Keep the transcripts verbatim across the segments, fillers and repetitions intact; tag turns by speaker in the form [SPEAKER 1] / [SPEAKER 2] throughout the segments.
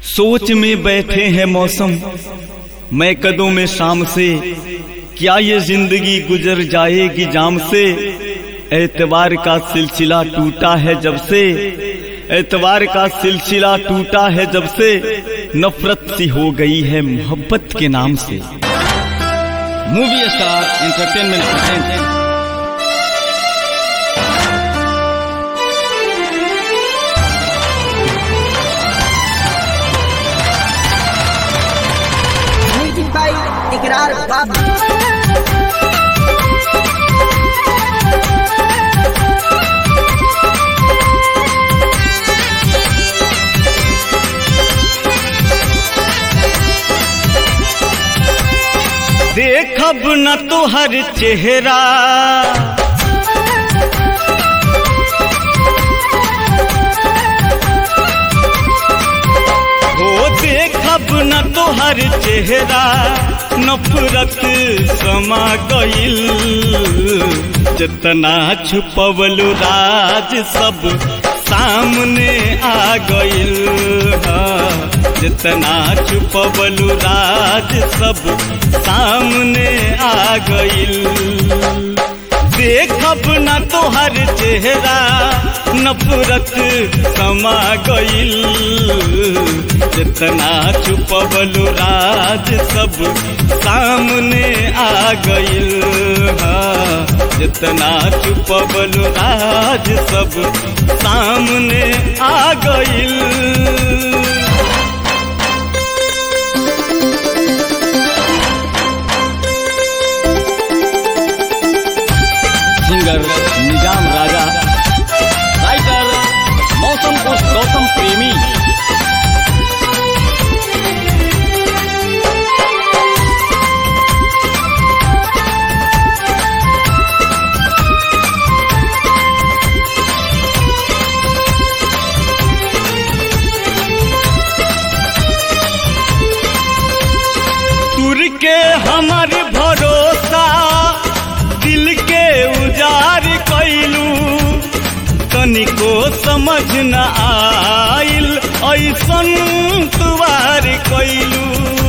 [SPEAKER 1] सोच में बैठे हैं मौसम, मैं कदों में शाम से, क्या ये जिंदगी गुजर जाएगी जाम से। एतवार का सिलसिला टूटा है जब से, एतवार का सिलसिला टूटा है जब से, नफरत सी हो गई है मोहब्बत के नाम से। मूवी स्टार एंटरटेनमेंट प्रेजेंट
[SPEAKER 2] इकरार बाबू।
[SPEAKER 1] देखब न तुहर चेहरा, हो देखब न तुहर चेहरा, नफरत समा गइल। जितना छुपवलु राज सब सामने आ गइल। हाँ, जितना छुपवलु राज सब सामने आ गइल। देखब न तोहर चेहरा, नफरत समा गइल। जितना छुपवलु राज सब सामने आ गइल। हाँ, जितना छुपवलु राज सब सामने आ गइल। सिंगर निजाम राजा, राइटर मौसम को गौतम प्रेमी। तुर के हमार भरोसा, दिल के उजार कैलू, तनिको समझ न आइल ऐसन तुवार कैलू।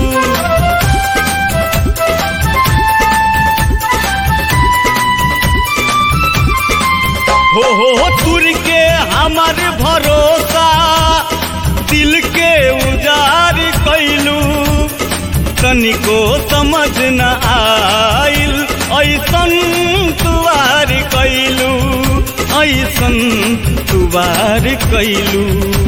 [SPEAKER 1] हो हो तुर के हमार भरोसा, दिल के उजार कैलू, तनिको समझ न आइल ऐसन तुवार कैलू, ऐसन तुवार कैलू।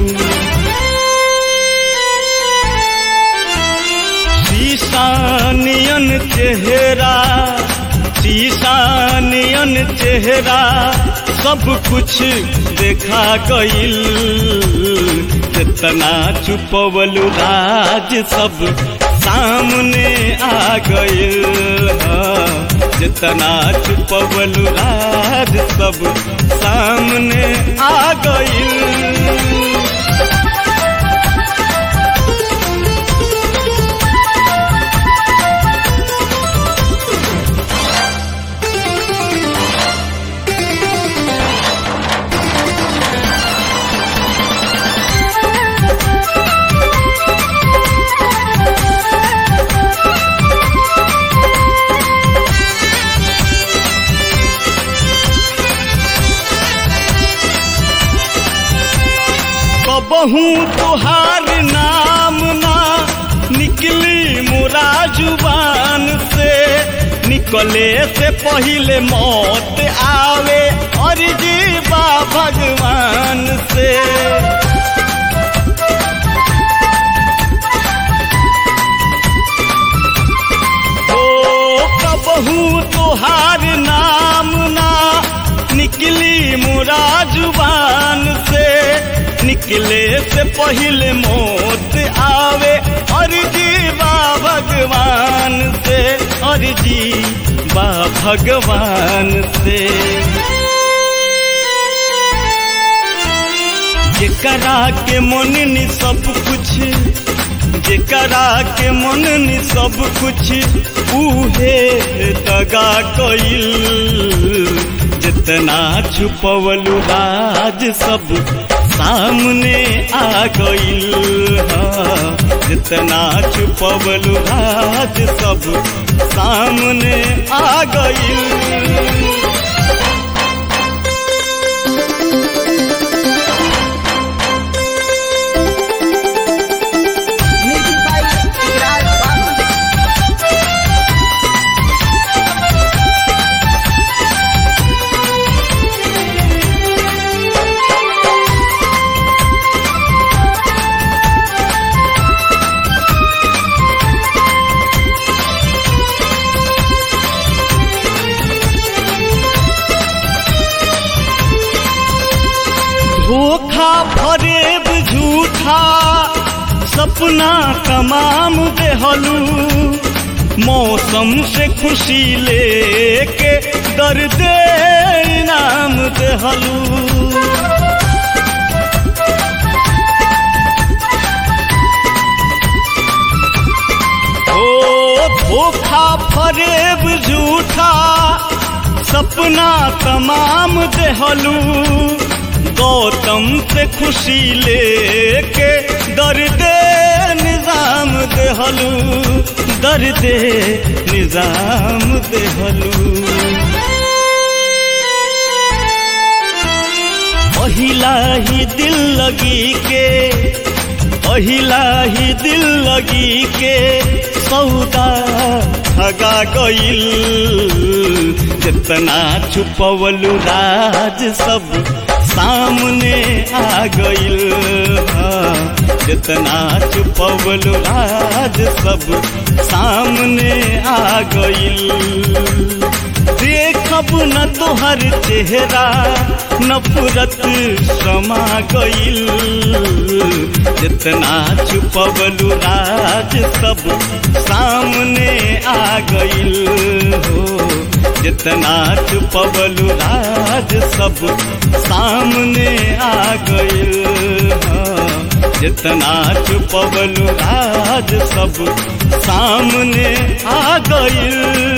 [SPEAKER 1] शीशा नियन चेहरा, शीशा नियन चेहरा, सब कुछ देखा गइल। जितना छुपवलु राज सब सामने आ गइल। हाँ, जितना छुपवलु राज सब सामने आ गइल। बहु तुहार नाम ना निकली मोरा जुबान से, निकले से पहले मौत आवे और जीवा भगवान से। ओ कबहू तुहार नाम ना निकली मोरा जुबान से, निकले से पहले मौत आवे और जीवा भगवान से, और जीवा भगवान से। जेकरा के मननी सब कुछ, जेकरा के मननी सब कुछ, उहे दगा कइल। जितना छुपवलु राज सब सामने आ गइल। हाँ, जितना छुपवलु राज सब सामने आ गई। धोखा फरेब झूठा सपना तमाम देहलू, मौसम से खुशी लेके दर्द इनाम देहलू। ओ धोखा फरेब झूठा सपना तमाम देहलू, गौतम से खुशी लेके दर्द निजाम देहलू, दर्द निजाम देहलू। पहिला ही दिल लगी के, पहिला ही दिल लगी के सौदा ठगा गइल। जितना छुपवलु राज सब सामने आ गइल। जितना छुपवलु राज सब सामने आ गइल। देखब न तोहर चेहरा नफरत समा गइल। जितना छुपवलु राज सब सामने आ गइल हो। जितना छुपवलु राज सब सामने आ गइल। जितना छुपवलु राज सब सामने आ गइल।